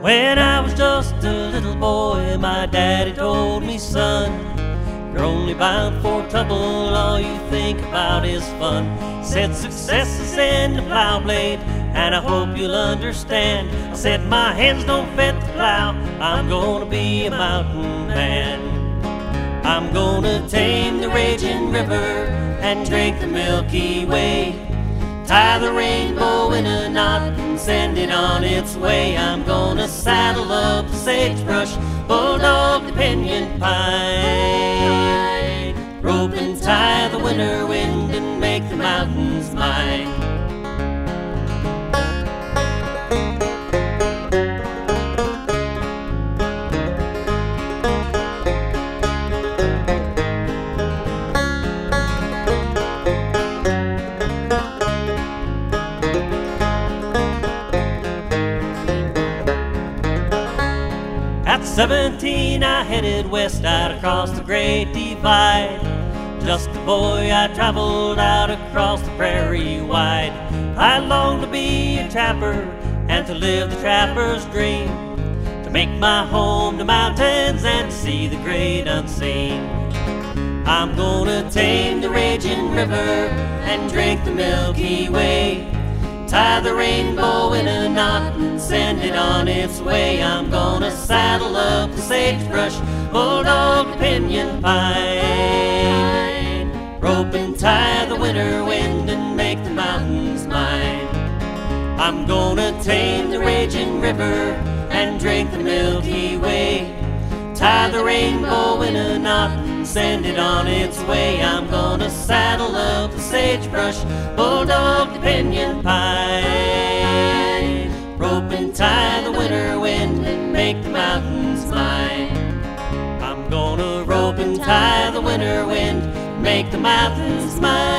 When I was just a little boy, my daddy told me, son, you're only bound for trouble, all you think about is fun. Said success is in the plow blade, and I hope you'll understand. I said my hands don't fit the plow, I'm gonna be a mountain man. I'm gonna tame the raging river and drink the Milky Way, tie the rainbow in a knot and send it on its way. I'm gonna saddle up the sagebrush, bulldog the pinyon pine, rope and tie the winter wind and make the mountains mine. At 17 I headed west out across the Great Divide. Just a boy I traveled out across the prairie wide. I longed to be a trapper and to live the trapper's dream, to make my home the mountains and to see the great unseen. I'm gonna tame the raging river and drink the Milky Way, tie the rainbow in a knot and send it on its way. I'm gonna saddle up the sagebrush, bulldog the pinyon pine, rope and tie the winter wind and make the mountains mine. I'm gonna tame the raging river and drink the Milky Way, tie the rainbow in a knot and send it on its way. I'm gonna saddle up the sagebrush, bulldog the pinyon pine, rope and tie the winter wind and make the mountains mine. I'm gonna rope and tie the winter wind, make the mountains mine.